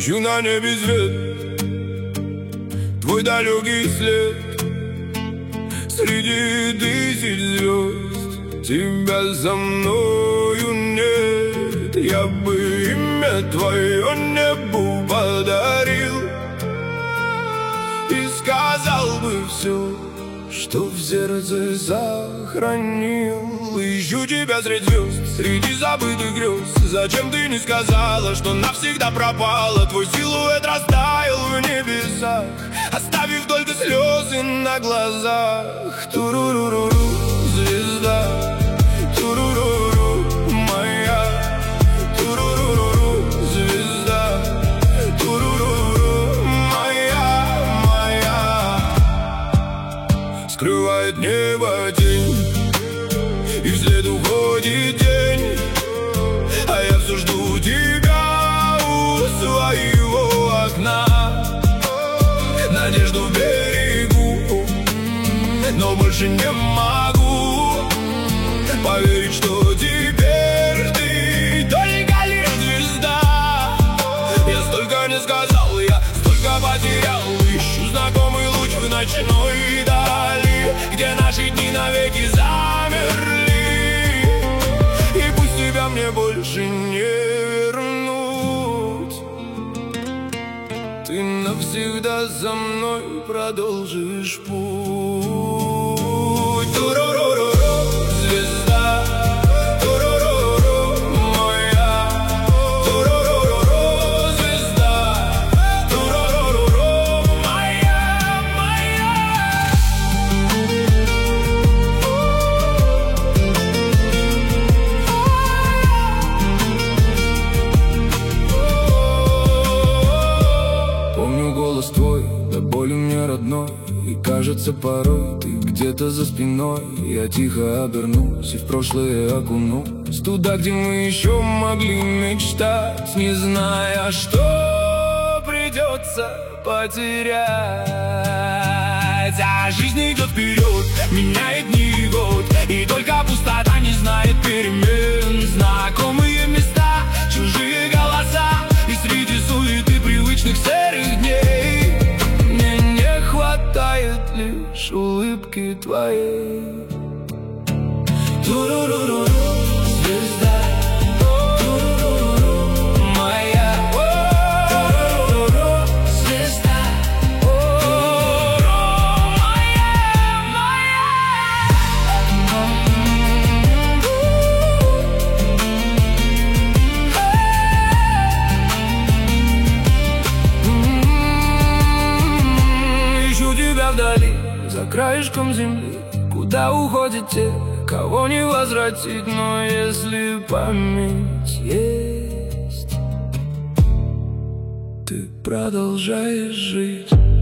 ищу на небе свет, твой далекий след. Среди тысяч звезд тебя со мною нет. Я бы имя твое небу подарил и сказал бы все, что в сердце сохранил. Ищу тебя среди звезд, среди забытых грез. Зачем ты не сказала, что навсегда пропала? Твой силуэт растаял в небесах, оставив только слезы на глазах. Туруруруру, звезда, туруруру, моя. Туруруру, звезда, туруруру, моя. Скрывает небо тень, и вслед уходит день, а я все жду тебя у своего окна. Надежду берегу, но больше не могу поверить, что теперь ты только лишь звезда. Я столько не сказал, я столько потерял. Ищу знакомый луч в ночной дали, где наши дни навеки замерли. Тебя мне больше не вернуть. Ты навсегда за мной продолжишь путь. Туруруру, звезда, туруруру, моя. Туруруру, звезда, туруруру, моя. Голос твой до боли мне родной, и кажется порой ты где-то за спиной. Я тихо обернусь и в прошлое окунусь, туда, где мы еще могли мечтать, не зная, что придется потерять. А жизнь идет вперед, меняет дни и год, и только пустота не знает перемен. Знакомые места, чужие голоса, и среди суеты привычных серых дней мне не хватает лишь улыбки твоей. Туруруру, звезда, туруруру, моя. Туруруру, звезда, туруруру, моя. Ищу тебя вдали, за краешком земли, куда уходят те, кого не возвратить. Но если память есть, ты продолжаешь жить.